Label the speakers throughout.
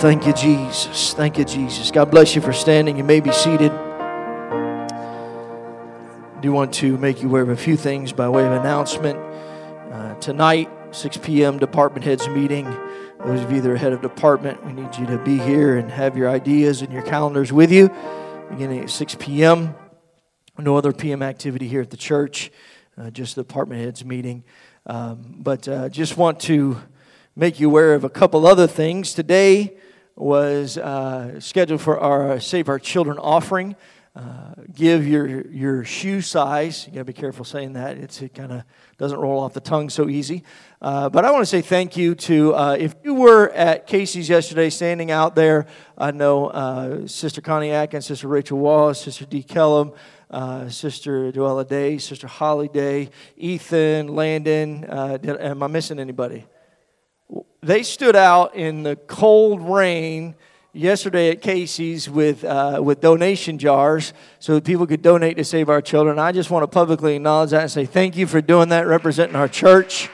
Speaker 1: Thank you, Jesus. Thank you, Jesus. God bless you for standing. You may be seated. I do want to make you aware of a few things by way of announcement. Tonight, 6 p.m. department heads meeting. Those of you that are head of department, we need you to be here and have your ideas and your calendars with you. Beginning at 6 p.m. No other p.m. activity here at the church, just the department heads meeting. But just want to make you aware of a couple other things. Today was scheduled for our Save Our Children offering. Give your shoe size. You got to be careful saying that. It kind of doesn't roll off the tongue so easy. But I want to say thank you to, if you were at Casey's yesterday standing out there, I know Sister Connie Atkins, Sister Rachel Wallace, Sister Dee Kellum, Sister Duella Day, Sister Holly Day, Ethan, Landon. Am I missing anybody? They stood out in the cold rain yesterday at Casey's with donation jars so that people could donate to Save Our Children. I just want to publicly acknowledge that and say thank you for doing that, representing our church.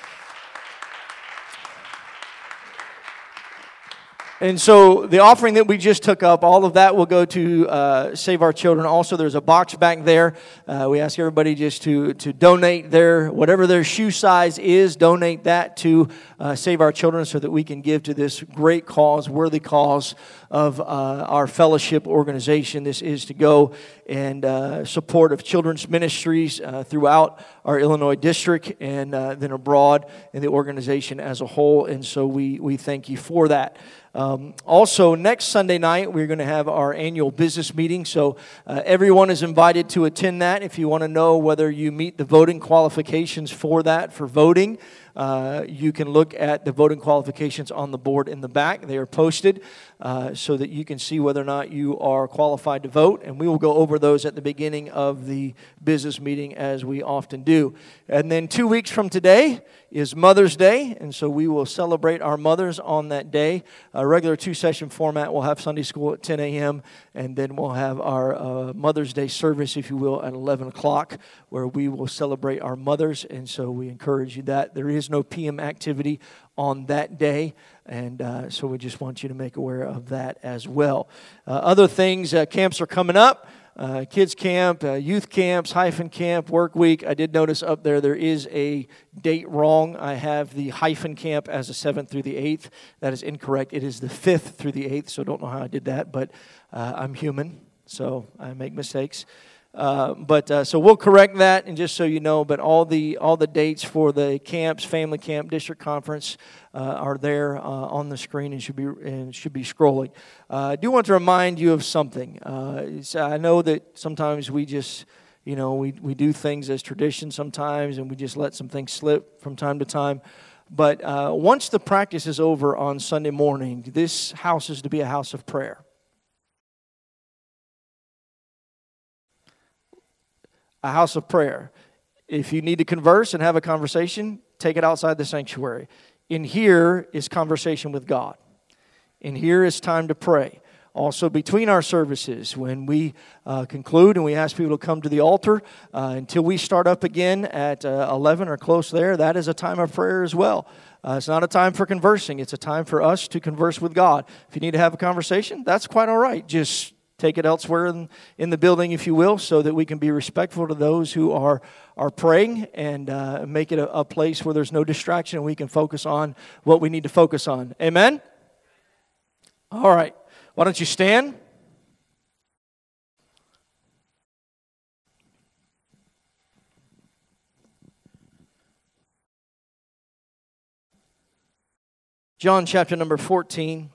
Speaker 1: And so the offering that we just took up, all of that will go to Save Our Children. Also, there's a box back there. We ask everybody just to donate whatever their shoe size is, donate that to Save Our Children so that we can give to this great cause, worthy cause of our fellowship organization. This is to go and support of children's ministries throughout our Illinois district and then abroad in the organization as a whole. And so we thank you for that. Also, next Sunday night, we're going to have our annual business meeting. So everyone is invited to attend that. If you want to know whether you meet the voting qualifications for that, for voting, you can look at the voting qualifications on the board in the back. They are posted so that you can see whether or not you are qualified to vote. And we will go over those at the beginning of the business meeting as we often do. And then 2 weeks from today is Mother's Day. And so we will celebrate our mothers on that day. A regular 2-session format. We'll have Sunday school at 10 a.m. And then we'll have our Mother's Day service, if you will, at 11 o'clock where we will celebrate our mothers. And so we encourage you that. There is no PM activity on that day, and so we just want you to make aware of that as well. Other things, camps are coming up. Kids camp, youth camps, hyphen camp, work week. I did notice up there is a date wrong. I have the hyphen camp as the 7th through the 8th. That is incorrect. It is the 5th through the 8th, so I don't know how I did that, but I'm human, so I make mistakes. So we'll correct that, and just so you know, but all the dates for the camps, family camp, district conference are there on the screen and should be scrolling. I do want to remind you of something. I know that sometimes we just, we do things as tradition sometimes, and we just let some things slip from time to time. But once the practice is over on Sunday morning, this house is to be a house of prayer. A house of prayer. If you need to converse and have a conversation, take it outside the sanctuary. In here is conversation with God. In here is time to pray. Also, between our services, when we conclude and we ask people to come to the altar until we start up again at 11 or close there, that is a time of prayer as well. It's not a time for conversing. It's a time for us to converse with God. If you need to have a conversation, that's quite all right. Just take it elsewhere in the building, if you will, so that we can be respectful to those who are praying and make it a place where there's no distraction and we can focus on what we need to focus on. Amen? All right. Why don't you stand? John chapter number 14.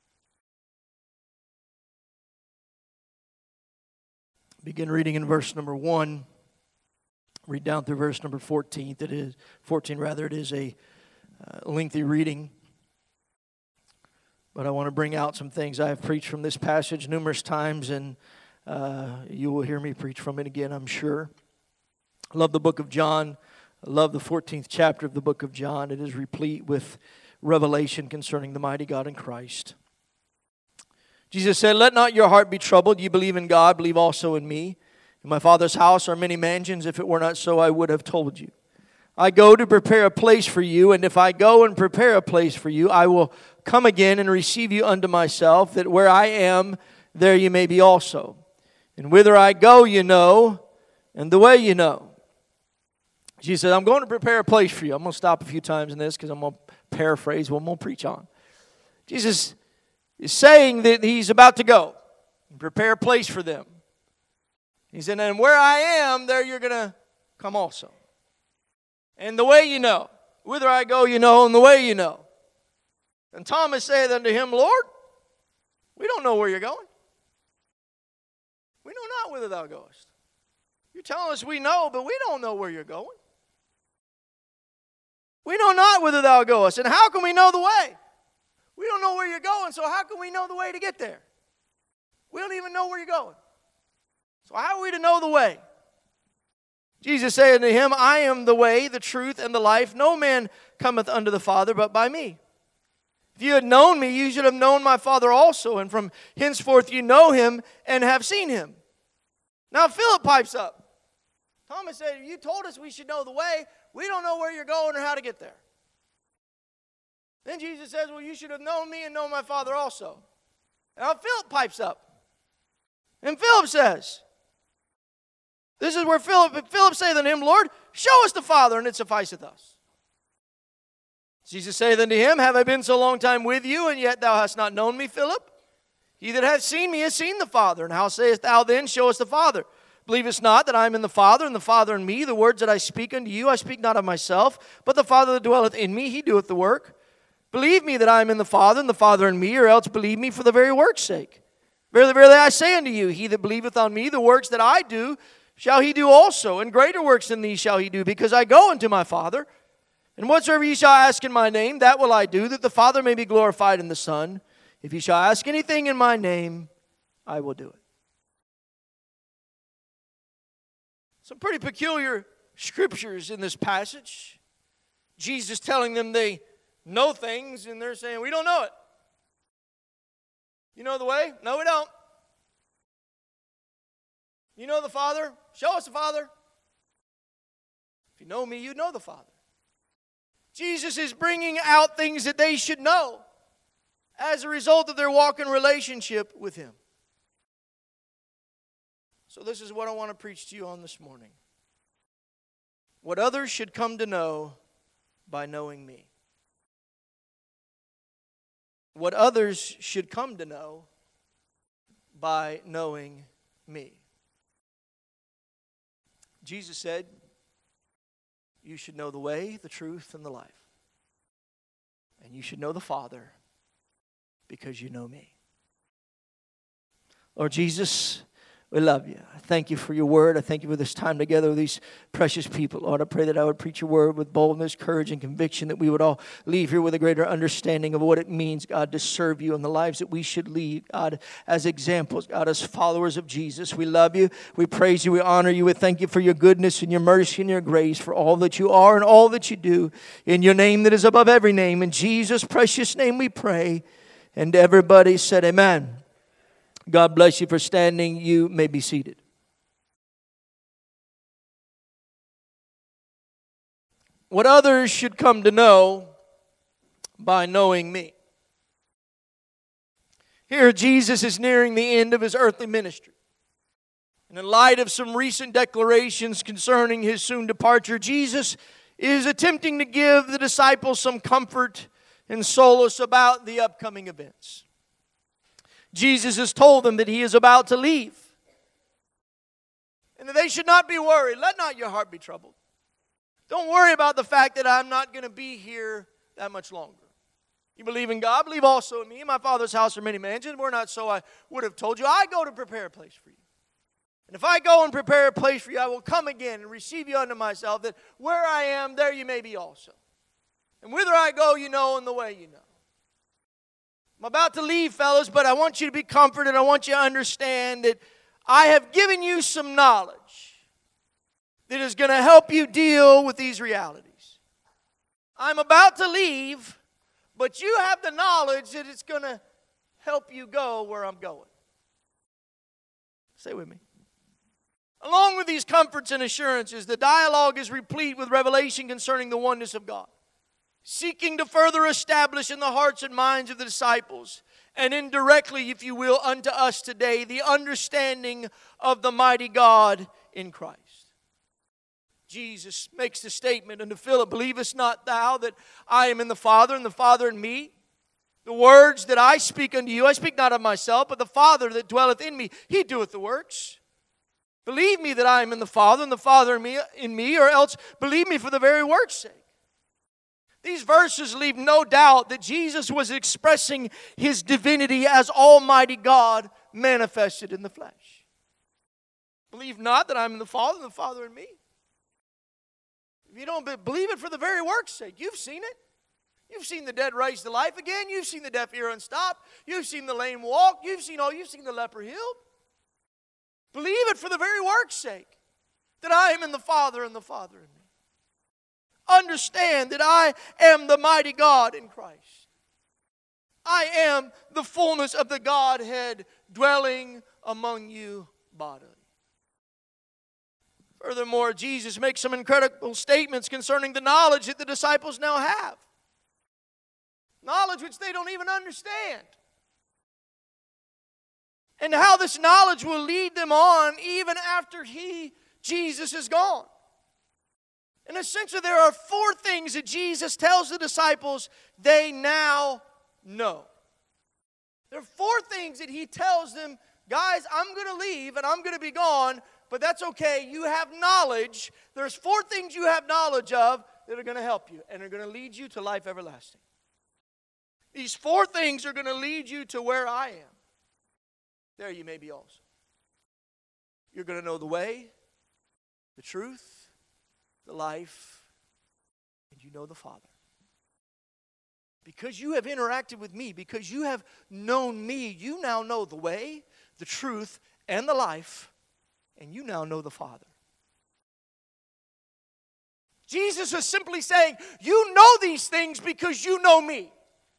Speaker 1: Begin reading in verse number 1. Read down through verse number 14. It is 14. Rather, it is a lengthy reading. But I want to bring out some things. I have preached from this passage numerous times, and you will hear me preach from it again, I'm sure. I love the book of John. I love the 14th chapter of the book of John. It is replete with revelation concerning the mighty God in Christ. Jesus said, "Let not your heart be troubled. You believe in God, believe also in me. In my Father's house are many mansions. If it were not so, I would have told you. I go to prepare a place for you, and if I go and prepare a place for you, I will come again and receive you unto myself, that where I am, there you may be also. And whither I go, you know, and the way you know. Jesus said, I'm going to prepare a place for you. I'm going to stop a few times in this because I'm going to paraphrase what I'm going to preach on. Jesus is saying that he's about to go and prepare a place for them. He said, and where I am, there you're going to come also. And the way you know. Whither I go, you know, and the way you know. And Thomas said unto him, Lord, we don't know where you're going. We know not whither thou goest. You're telling us we know, but we don't know where you're going. We know not whither thou goest. And how can we know the way? We don't know where you're going, so how can we know the way to get there? We don't even know where you're going. So how are we to know the way? Jesus said unto him, I am the way, the truth, and the life. No man cometh unto the Father but by me. If you had known me, you should have known my Father also. And from henceforth you know him and have seen him. Now Philip pipes up. Thomas said, you told us we should know the way. We don't know where you're going or how to get there. Then Jesus says, well, you should have known me and known my Father also. Now Philip pipes up. And Philip says, this is where Philip saith unto him, Lord, show us the Father, and it sufficeth us. Jesus saith unto him, have I been so long time with you, and yet thou hast not known me, Philip? He that hath seen me has seen the Father. And how sayest thou then, show us the Father? Believest not that I am in the Father, and the Father in me? The words that I speak unto you, I speak not of myself, but the Father that dwelleth in me, he doeth the work. Believe me that I am in the Father, and the Father in me, or else believe me for the very work's sake. Verily, verily, I say unto you, he that believeth on me, the works that I do, shall he do also, and greater works than these shall he do, because I go unto my Father. And whatsoever ye shall ask in my name, that will I do, that the Father may be glorified in the Son. If ye shall ask anything in my name, I will do it. Some pretty peculiar scriptures in this passage. Jesus telling them they know things, and they're saying, we don't know it. You know the way? No, we don't. You know the Father? Show us the Father. If you know me, you know the Father. Jesus is bringing out things that they should know as a result of their walk in relationship with him. So this is what I want to preach to you on this morning. What others should come to know by knowing me. What others should come to know by knowing me. Jesus said, you should know the way, the truth, and the life. And you should know the Father because you know me. Lord Jesus, we love you. I thank you for your word. I thank you for this time together with these precious people. Lord, I pray that I would preach your word with boldness, courage, and conviction, that we would all leave here with a greater understanding of what it means, God, to serve you and the lives that we should lead, God, as examples, God, as followers of Jesus. We love you. We praise you. We honor you. We thank you for your goodness and your mercy and your grace, for all that you are and all that you do. In your name that is above every name, in Jesus' precious name we pray. And everybody said amen. God bless you for standing. You may be seated. What others should come to know by knowing me. Here Jesus is nearing the end of his earthly ministry. And in light of some recent declarations concerning his soon departure, Jesus is attempting to give the disciples some comfort and solace about the upcoming events. Jesus has told them that he is about to leave, and that they should not be worried. Let not your heart be troubled. Don't worry about the fact that I'm not going to be here that much longer. You believe in God, believe also in me. In my Father's house are many mansions. Were not so, I would have told you. I go to prepare a place for you. And if I go and prepare a place for you, I will come again and receive you unto myself, that where I am, there you may be also. And whither I go, you know, and the way you know. I'm about to leave, fellas, but I want you to be comforted. I want you to understand that I have given you some knowledge that is going to help you deal with these realities. I'm about to leave, but you have the knowledge that it's going to help you go where I'm going. Stay with me. Along with these comforts and assurances, the dialogue is replete with revelation concerning the oneness of God. seeking to further establish in the hearts and minds of the disciples, and indirectly, if you will, unto us today, the understanding of the mighty God in Christ. Jesus makes the statement unto Philip, believest not thou that I am in the Father, and the Father in me? The words that I speak unto you, I speak not of myself, but the Father that dwelleth in me, He doeth the works. Believe me that I am in the Father, and the Father in me, or else believe me for the very work's sake. These verses leave no doubt that Jesus was expressing His divinity as Almighty God manifested in the flesh. Believe not that I am in the Father, and the Father in me. If you don't believe it for the very work's sake, you've seen it. You've seen the dead raised to life again. You've seen the deaf ear unstopped. You've seen the lame walk. You've seen the leper healed. Believe it for the very work's sake, that I am in the Father and the Father in me. Understand that I am the mighty God in Christ. I am the fullness of the Godhead dwelling among you bodily. Furthermore, Jesus makes some incredible statements concerning the knowledge that the disciples now have. Knowledge which they don't even understand. And how this knowledge will lead them on even after Jesus, is gone. And essentially there are 4 things that Jesus tells the disciples they now know. There are 4 things that He tells them, guys, I'm going to leave and I'm going to be gone, but that's okay. You have knowledge. There's 4 things you have knowledge of that are going to help you and are going to lead you to life everlasting. These 4 things are going to lead you to where I am. There you may be also. You're going to know the way, the truth, the life, and you know the Father. Because you have interacted with me, because you have known me, you now know the way, the truth, and the life, and you now know the Father. Jesus is simply saying, you know these things because you know me.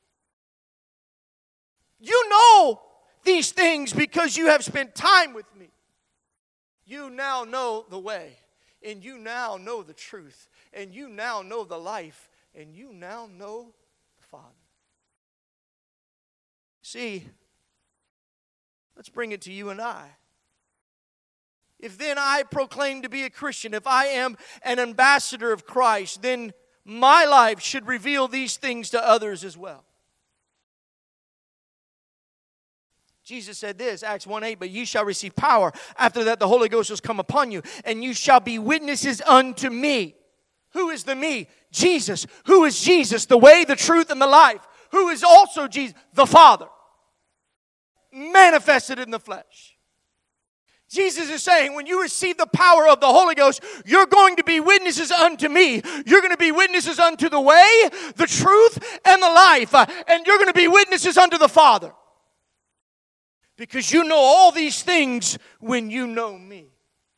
Speaker 1: You know these things because you have spent time with me. You now know the way, and you now know the truth, and you now know the life, and you now know the Father. See, let's bring it to you and I. If then I proclaim to be a Christian, if I am an ambassador of Christ, then my life should reveal these things to others as well. Jesus said this, Acts 1:8, but ye shall receive power. After that the Holy Ghost has come upon you, and you shall be witnesses unto me. Who is the me? Jesus. Who is Jesus? The way, the truth, and the life. Who is also Jesus? The Father. Manifested in the flesh. Jesus is saying, when you receive the power of the Holy Ghost, you're going to be witnesses unto me. You're going to be witnesses unto the way, the truth, and the life. And you're going to be witnesses unto the Father. Because you know all these things when you know me.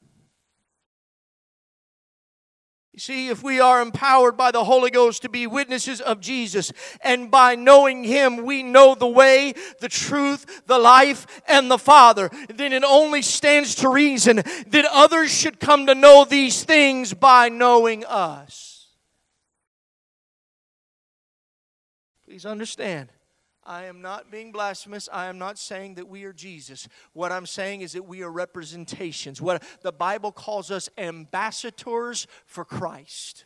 Speaker 1: You see, if we are empowered by the Holy Ghost to be witnesses of Jesus, and by knowing Him we know the way, the truth, the life, and the Father, then it only stands to reason that others should come to know these things by knowing us. Please understand. I am not being blasphemous. I am not saying that we are Jesus. What I'm saying is that we are representations. What the Bible calls us ambassadors for Christ.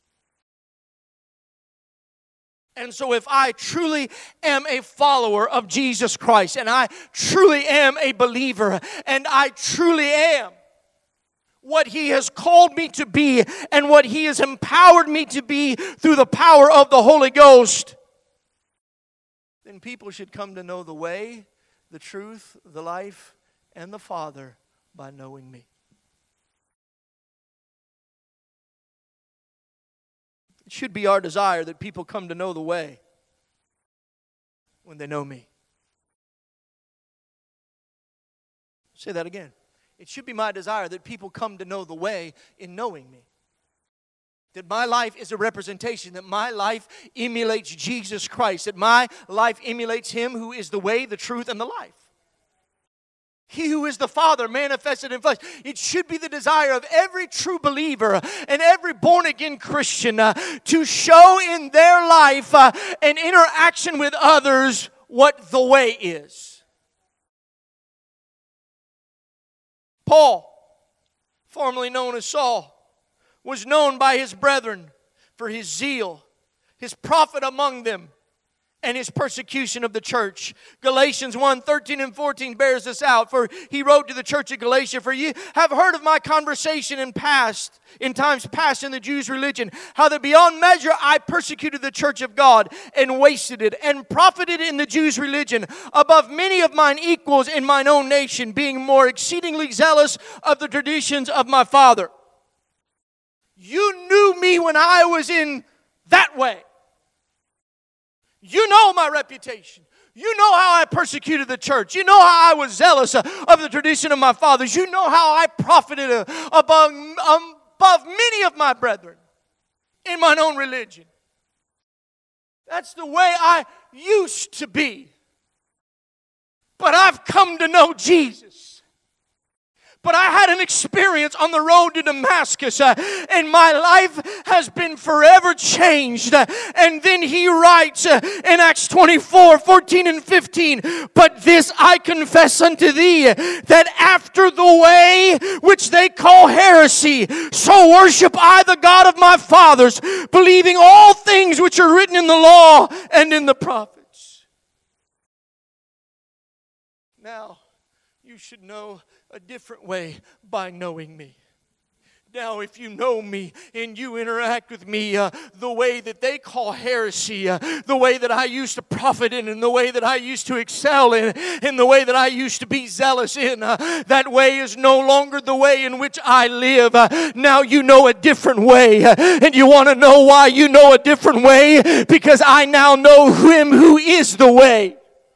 Speaker 1: And so if I truly am a follower of Jesus Christ, and I truly am a believer, and I truly am what He has called me to be, and what He has empowered me to be through the power of the Holy Ghost, then people should come to know the way, the truth, the life, and the Father by knowing me. It should be our desire that people come to know the way when they know me. Say that again. It should be my desire that people come to know the way in knowing me. That my life is a representation, that my life emulates Jesus Christ, that my life emulates Him who is the way, the truth, and the life. He who is the Father manifested in flesh. It should be the desire of every true believer and every born-again Christian to show in their life and interaction with others what the way is. Paul, formerly known as Saul, was known by his brethren for his zeal, his profit among them, and his persecution of the church. Galatians 1:13 and 14 bears this out. For he wrote to the church of Galatia, for ye have heard of my conversation in times past in the Jews' religion, how that beyond measure I persecuted the church of God, and wasted it, and profited in the Jews' religion, above many of mine equals in mine own nation, being more exceedingly zealous of the traditions of my father. You knew me when I was in that way. You know my reputation. You know how I persecuted the church. You know how I was zealous of the tradition of my fathers. You know how I profited above many of my brethren in mine own religion. That's the way I used to be. But I've come to know Jesus. But I had an experience on the road to Damascus, and my life has been forever changed. And then he writes in Acts 24:14 and 15, but this I confess unto thee, that after the way which they call heresy, so worship I the God of my fathers, believing all things which are written in the law and in the prophets. Now, you should know a different way by knowing me. Now, if you know me and you interact with me the way that they call heresy, the way that I used to profit in, and the way that I used to excel in, and the way that I used to be zealous in, that way is no longer the way in which I live. Now you know a different way. And you want to know why you know a different way? Because I now know Him who is the way.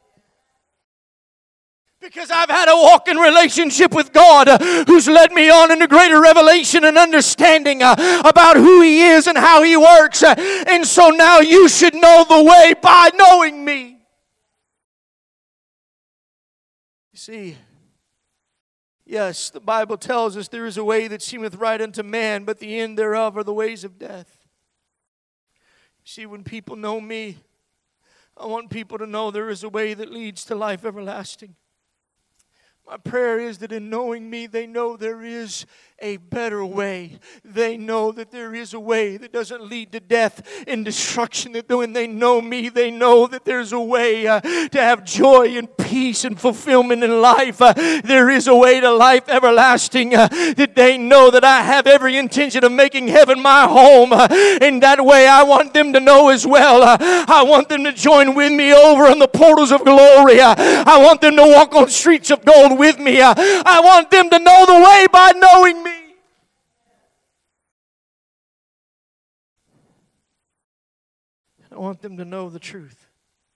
Speaker 1: Because I've had a walking relationship with God who's led me on into greater revelation and understanding about who He is and how He works. And so now you should know the way by knowing me. You see, yes, the Bible tells us there is a way that seemeth right unto man, but the end thereof are the ways of death. You see, when people know me, I want people to know there is a way that leads to life everlasting. My prayer is that in knowing me, they know there is a better way. They know that there is a way that doesn't lead to death and destruction. That when they know me, they know that there's a way to have joy and peace and fulfillment in life. There is a way to life everlasting. That they know that I have every intention of making heaven my home. In that way, I want them to know as well. I want them to join with me over in the portals of glory. I want them to walk on streets of gold with me. I want them to know the way by knowing me. I want them to know the truth.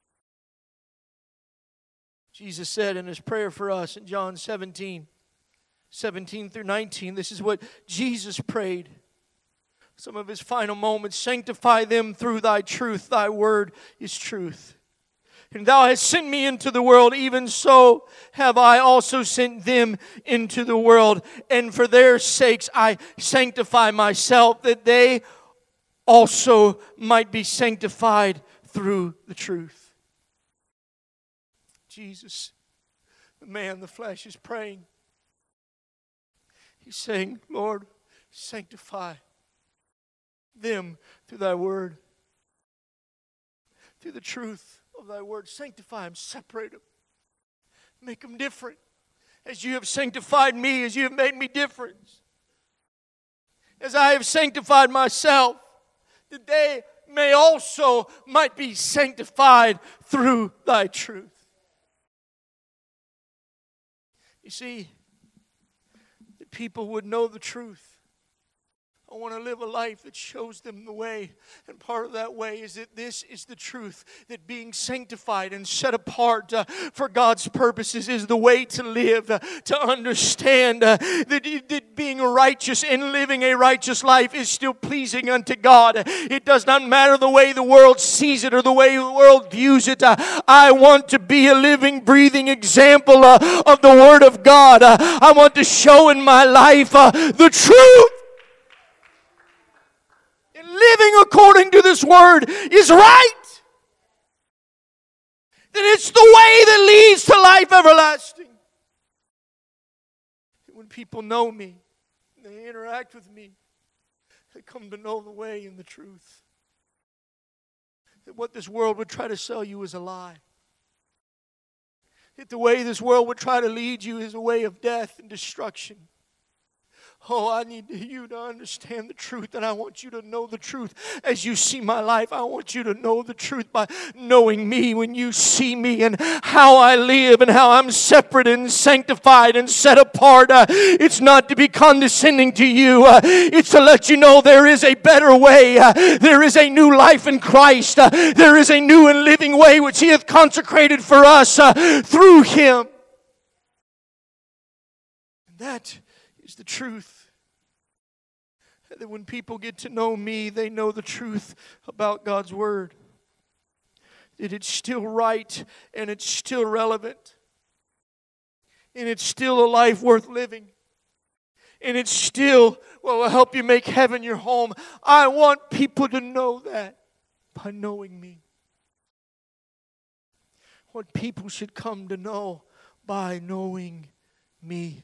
Speaker 1: Jesus said in His prayer for us in John 17 through 19, this is what Jesus prayed. Some of His final moments, sanctify them through thy truth. Thy word is truth. And thou hast sent me into the world, even so have I also sent them into the world. And for their sakes I sanctify myself, that they also might be sanctified through the truth. Jesus, the man, the flesh, is praying. He's saying, Lord, sanctify them through thy word, through the truth of thy word. Sanctify them, separate them, make them different as you have sanctified me, as you have made me different, as I have sanctified myself, that they might be sanctified through thy truth. You see, that people would know the truth I want to live a life that shows them the way. And part of that way is that this is the truth, that being sanctified and set apart for God's purposes is the way to live, to understand that being righteous and living a righteous life is still pleasing unto God. It does not matter the way the world sees it or the way the world views it. I want to be a living, breathing example of the Word of God. I want to show in my life the truth. Living according to this Word is right. That it's the way that leads to life everlasting. When people know me, they interact with me, they come to know the way and the truth. That what this world would try to sell you is a lie. That the way this world would try to lead you is a way of death and destruction. Oh, I need you to understand the truth, and I want you to know the truth as you see my life. I want you to know the truth by knowing me when you see me and how I live and how I'm separate and sanctified and set apart. It's not to be condescending to you. It's to let you know there is a better way. There is a new life in Christ. There is a new and living way which He hath consecrated for us through Him. And that is the truth. That when people get to know me, they know the truth about God's Word. That it's still right and it's still relevant. And it's still a life worth living. And it's still what will help you make heaven your home. I want people to know that by knowing me. What people should come to know by knowing me.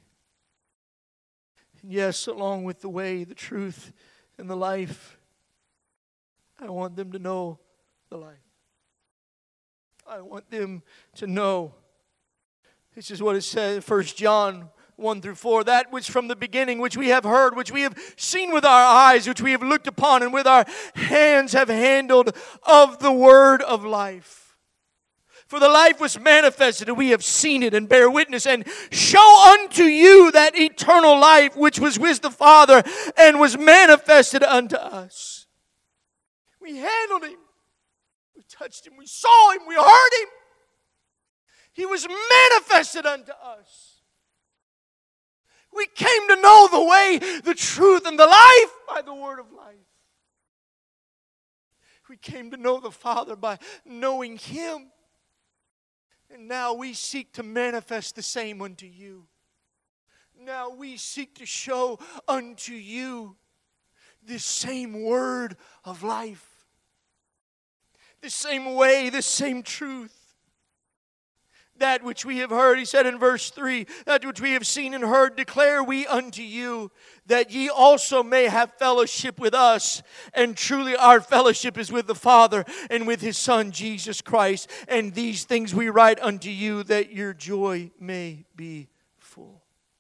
Speaker 1: Yes, along with the way, the truth, and the life, I want them to know the life. I want them to know. This is what it says, 1 John 1 through 4. That which from the beginning, which we have heard, which we have seen with our eyes, which we have looked upon, and with our hands have handled of the word of life. For the life was manifested, and we have seen it, and bear witness, and show unto you that eternal life which was with the Father, and was manifested unto us. We handled Him. We touched Him. We saw Him. We heard Him. He was manifested unto us. We came to know the way, the truth, and the life by the word of life. We came to know the Father by knowing Him. And now we seek to manifest the same unto you. Now we seek to show unto you this same word of life. This same way, this same truth. That which we have heard, he said in verse 3, that which we have seen and heard declare we unto you, that ye also may have fellowship with us. And truly our fellowship is with the Father and with His Son Jesus Christ. And these things we write unto you, that your joy may be full.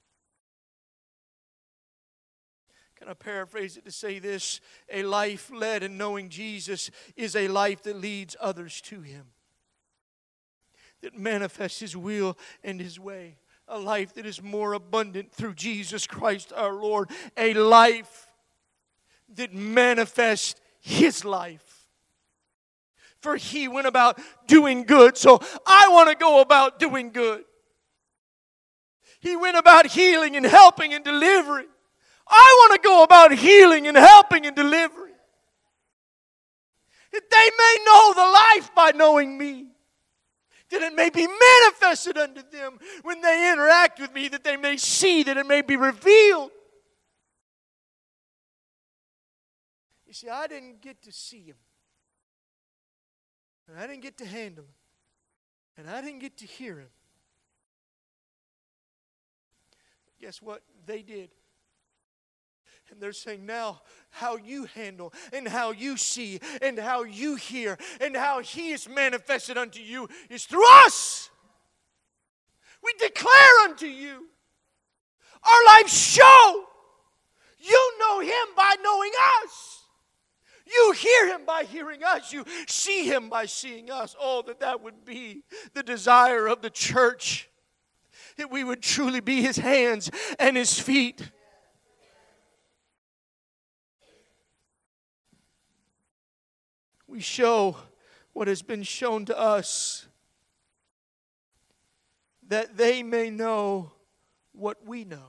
Speaker 1: Can I paraphrase it to say this? A life led in knowing Jesus is a life that leads others to Him. That manifests His will and His way. A life that is more abundant through Jesus Christ our Lord. A life that manifests His life. For He went about doing good, so I want to go about doing good. He went about healing and helping and delivering. I want to go about healing and helping and delivering. That they may know the life by knowing me. That it may be manifested unto them when they interact with me, that they may see, that it may be revealed. You see, I didn't get to see Him. And I didn't get to handle Him. And I didn't get to hear Him. Guess what? They did. And they're saying now how you handle and how you see and how you hear and how He is manifested unto you is through us. We declare unto you. Our lives show. You know Him by knowing us. You hear Him by hearing us. You see Him by seeing us. Oh, that would be the desire of the church. That we would truly be His hands and His feet. We show what has been shown to us, that they may know what we know.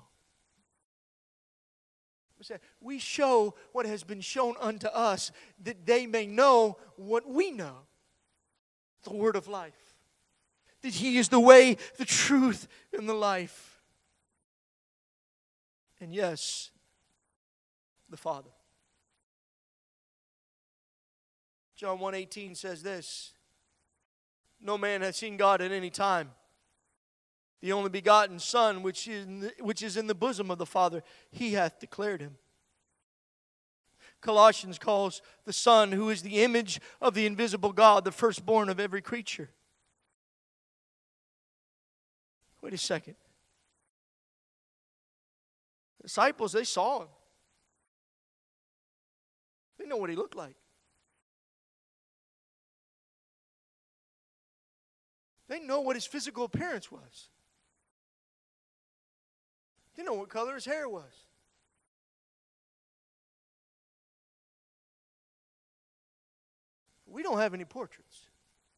Speaker 1: We show what has been shown unto us, that they may know what we know. The word of life. That He is the way, the truth, and the life. And yes, the Father. John 1:18 says this: no man hath seen God at any time. The only begotten Son, which is in the bosom of the Father, He hath declared Him. Colossians calls the Son, who is the image of the invisible God, the firstborn of every creature. Wait a second. The disciples, they saw Him. They know what He looked like. They know what His physical appearance was. They know what color His hair was. We don't have any portraits.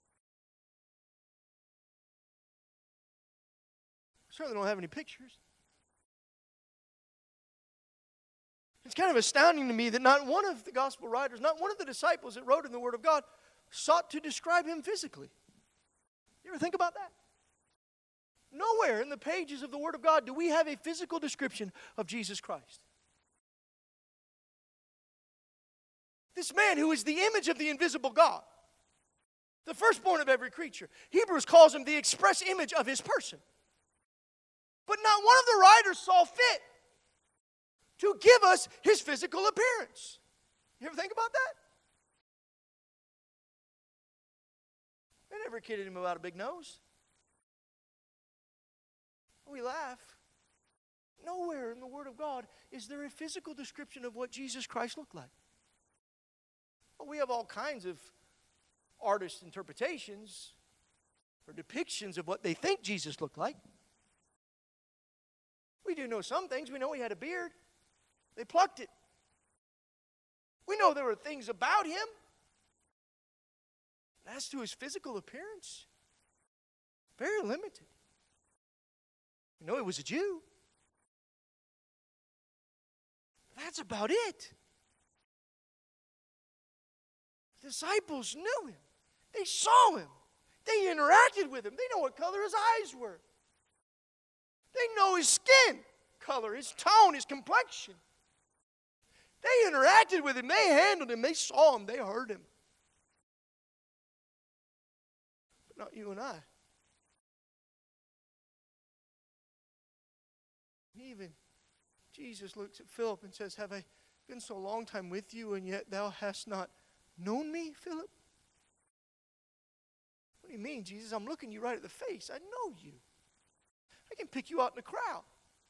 Speaker 1: Certainly don't have any pictures. It's kind of astounding to me that not one of the gospel writers, not one of the disciples that wrote in the Word of God sought to describe Him physically. You ever think about that? Nowhere in the pages of the Word of God do we have a physical description of Jesus Christ. This man who is the image of the invisible God, the firstborn of every creature. Hebrews calls Him the express image of His person. But not one of the writers saw fit to give us His physical appearance. You ever think about that? They never kidded Him about a big nose. We laugh. Nowhere in the Word of God is there a physical description of what Jesus Christ looked like. Well, we have all kinds of artist interpretations or depictions of what they think Jesus looked like. We do know some things. We know He had a beard. They plucked it. We know there were things about Him. As to His physical appearance, very limited. We know He was a Jew. That's about it. The disciples knew Him. They saw Him. They interacted with Him. They know what color His eyes were. They know His skin color, His tone, His complexion. They interacted with Him. They handled Him. They saw Him. They heard Him. But not you and I. Even Jesus looks at Philip and says, have I been so long time with you, and yet thou hast not known me, Philip? What do you mean, Jesus? I'm looking you right at the face. I know you. I can pick you out in a crowd.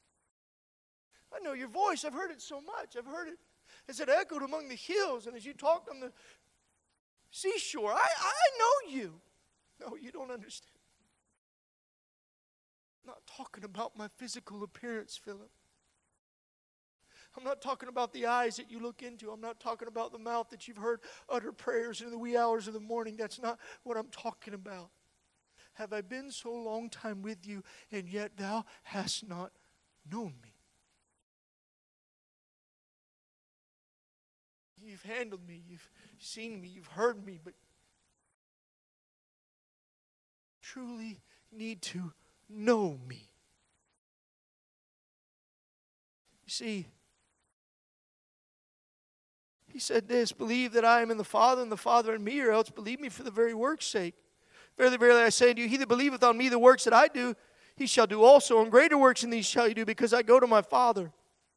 Speaker 1: I know your voice. I've heard it so much. I've heard it as it echoed among the hills and as you talked on the seashore. I know you. No, you don't understand. I'm not talking about my physical appearance, Philip. I'm not talking about the eyes that you look into. I'm not talking about the mouth that you've heard utter prayers in the wee hours of the morning. That's not what I'm talking about. Have I been so long time with you, and yet thou hast not known me? You've handled me, you've seen me, you've heard me, but truly need to know me. You see, He said this, believe that I am in the Father and the Father in me, or else believe me for the very work's sake. Verily, verily, I say unto you, he that believeth on me, the works that I do, he shall do also, and greater works than these shall you do, because I go to my Father.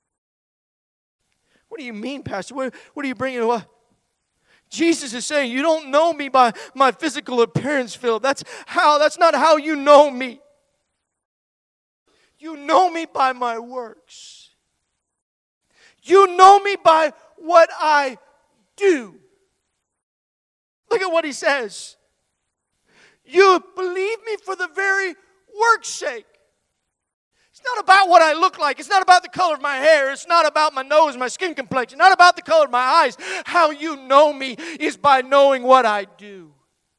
Speaker 1: What do you mean, Pastor? What are you bringing? What? Jesus is saying, you don't know me by my physical appearance, Philip. That's not how you know me. You know me by my works. You know me by what I do. Look at what he says. You believe me for the very work's sake. It's not about what I look like. It's not about the color of my hair. It's not about my nose, my skin complexion. Not about the color of my eyes. How you know me is by knowing what I do.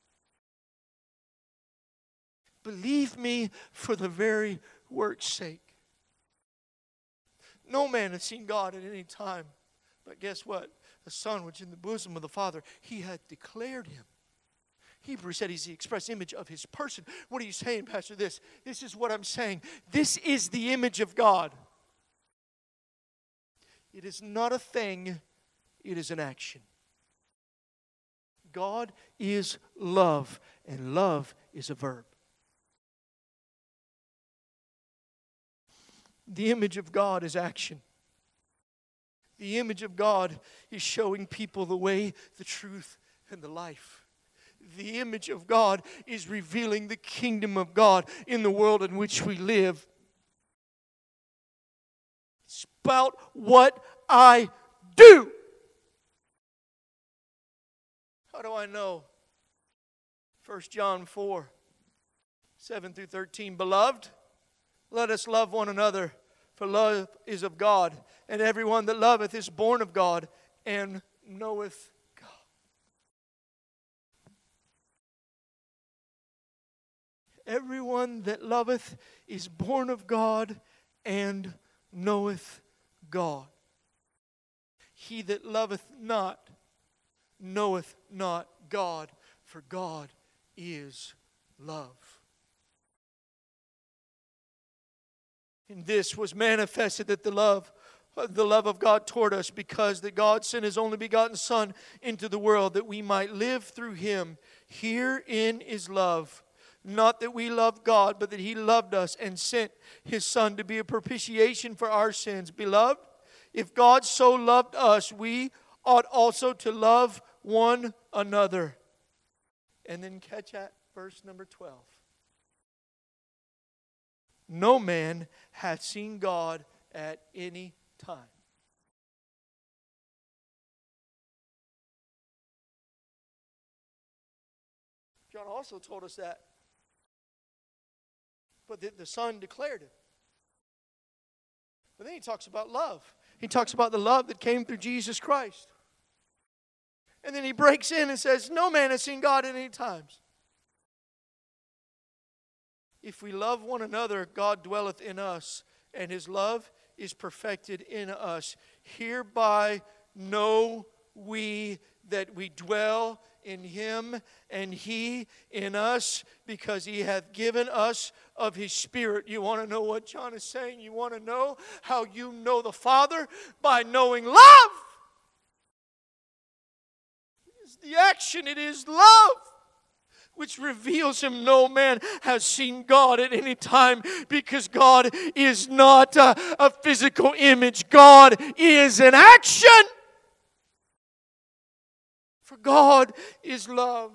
Speaker 1: Believe me for the very work's sake. No man has seen God at any time. But guess what? The Son, which in the bosom of the Father, He hath declared Him. Hebrews said He's the express image of His person. What are you saying, Pastor? This is what I'm saying. This is the image of God. It is not a thing. It is an action. God is love, and love is a verb. The image of God is action. The image of God is showing people the way, the truth, and the life. The image of God is revealing the kingdom of God in the world in which we live. It's about what I do. How do I know? 1 John 4, 7 through 13. Beloved, let us love one another, for love is of God, and everyone that loveth is born of God and knoweth God. Everyone that loveth is born of God and knoweth God. He that loveth not knoweth not God, for God is love. And this was manifested that the love of God toward us, because that God sent His only begotten Son into the world that we might live through Him. Herein is love. Not that we loved God, but that He loved us and sent His Son to be a propitiation for our sins. Beloved, if God so loved us, we ought also to love one another. And then catch at verse number 12. No man hath seen God at any time. John also told us that. But the Son declared it. But then he talks about love. He talks about the love that came through Jesus Christ. And then he breaks in and says, no man has seen God at any times. If we love one another, God dwelleth in us, and His love is perfected in us. Hereby know we that we dwell in Him, and He in us, because He hath given us of His Spirit. You want to know what John is saying? You want to know how you know the Father? By knowing love. It is the action. It is love which reveals Him. No man has seen God at any time, because God is not a physical image. God is an action. For God is love.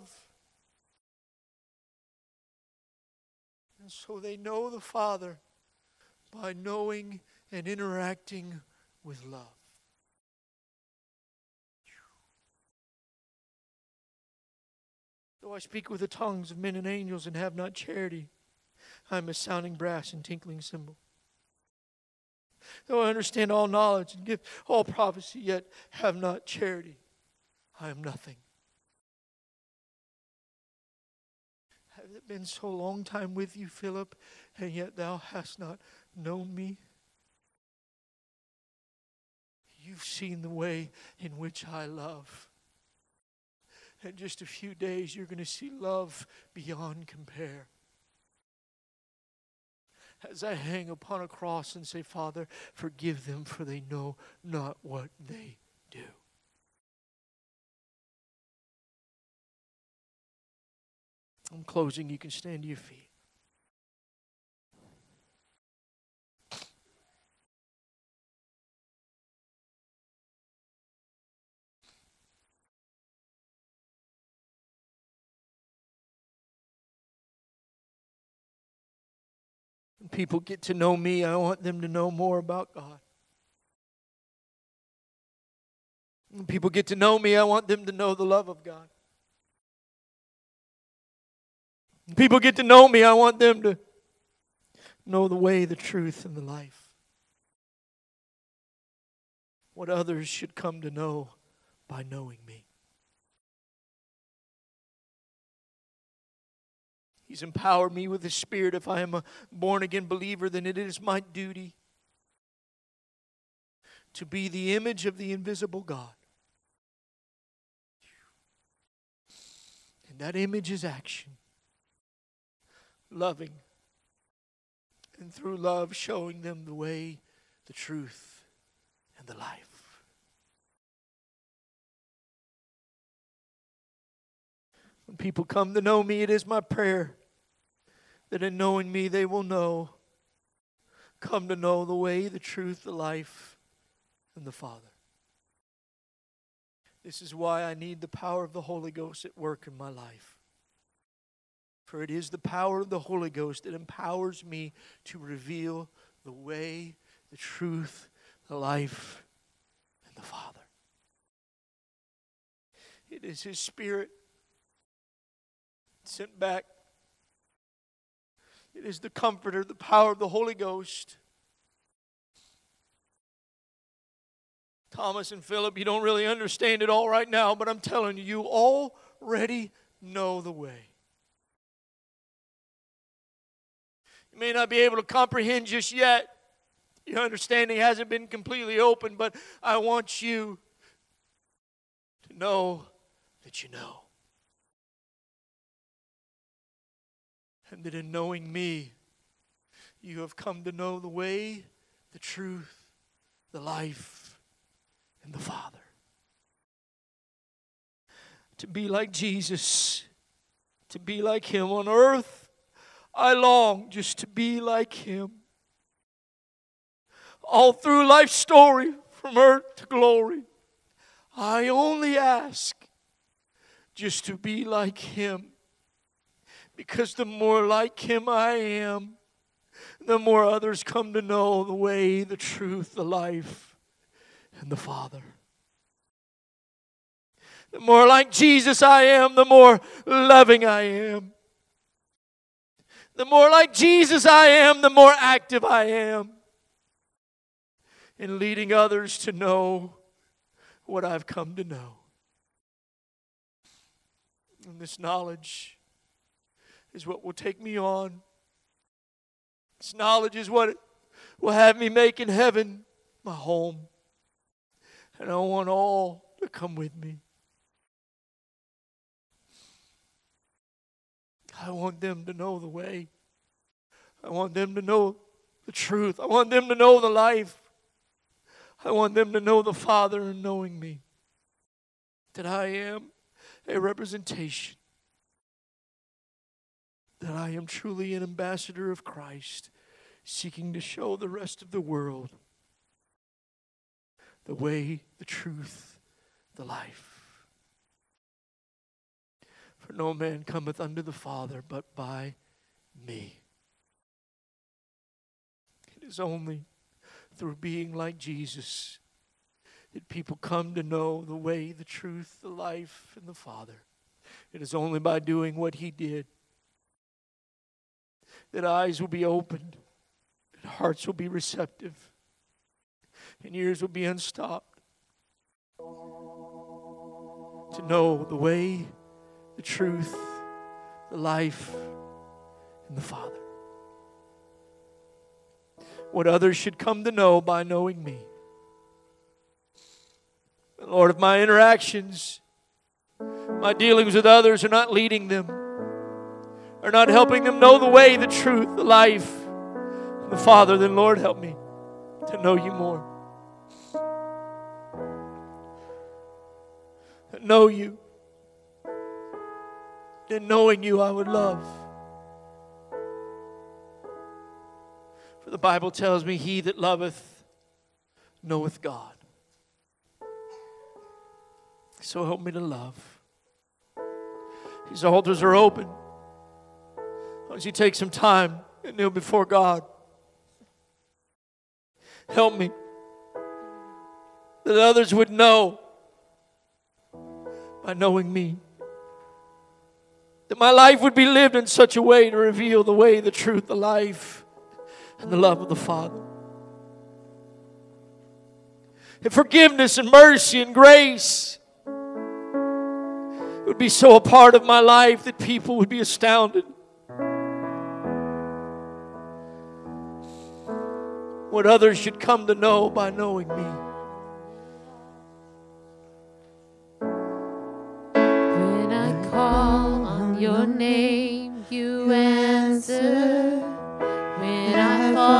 Speaker 1: And so they know the Father by knowing and interacting with love. Though I speak with the tongues of men and angels and have not charity, I am a sounding brass and tinkling cymbal. Though I understand all knowledge and give all prophecy, yet have not charity, I am nothing. Have it been so long time with you, Philip, and yet thou hast not known me? You've seen the way in which I love. In just a few days, you're going to see love beyond compare. As I hang upon a cross and say, Father, forgive them, for they know not what they do. I'm closing. You can stand to your feet. When people get to know me, I want them to know more about God. When people get to know me, I want them to know the love of God. When people get to know me, I want them to know the way, the truth, and the life. What others should come to know by knowing me. He's empowered me with His Spirit. If I am a born-again believer, then it is my duty to be the image of the invisible God. And that image is action. Loving. And through love, showing them the way, the truth, and the life. When people come to know me, it is my prayer that in knowing me, they will come to know the way, the truth, the life, and the Father. This is why I need the power of the Holy Ghost at work in my life. For it is the power of the Holy Ghost that empowers me to reveal the way, the truth, the life, and the Father. It is His Spirit sent back. It is the Comforter, the power of the Holy Ghost. Thomas and Philip, you don't really understand it all right now, but I'm telling you, you already know the way. You may not be able to comprehend just yet. Your understanding hasn't been completely open, but I want you to know that you know. And that in knowing me, you have come to know the way, the truth, the life, and the Father. To be like Jesus, to be like Him on earth, I long just to be like Him. All through life's story, from earth to glory, I only ask just to be like Him. Because the more like Him I am, the more others come to know the way, the truth, the life, and the Father. The more like Jesus I am, the more loving I am. The more like Jesus I am, the more active I am in leading others to know what I've come to know. And this knowledge is what will take me on. This knowledge is what will have me make in heaven my home. And I want all to come with me. I want them to know the way. I want them to know the truth. I want them to know the life. I want them to know the Father and knowing me. That I am a representation. That I am truly an ambassador of Christ, seeking to show the rest of the world the way, the truth, the life. For no man cometh unto the Father but by me. It is only through being like Jesus that people come to know the way, the truth, the life, and the Father. It is only by doing what He did that eyes will be opened, that hearts will be receptive, and ears will be unstopped to know the way, the truth, the life, and the Father. What others should come to know by knowing me. And Lord, if my interactions, my dealings with others are not leading them, are not helping them know the way, the truth, the life, and the Father, then Lord, help me to know you more. To know you. Then knowing you, I would love. For the Bible tells me, he that loveth knoweth God. So help me to love. These altars are open. Why don't you take some time and kneel before God? Help me that others would know by knowing me. That my life would be lived in such a way to reveal the way, the truth, the life, and the love of the Father. If forgiveness and mercy and grace would be so a part of my life that people would be astounded. What others should come to know by knowing me.
Speaker 2: When I call on your name, you answer.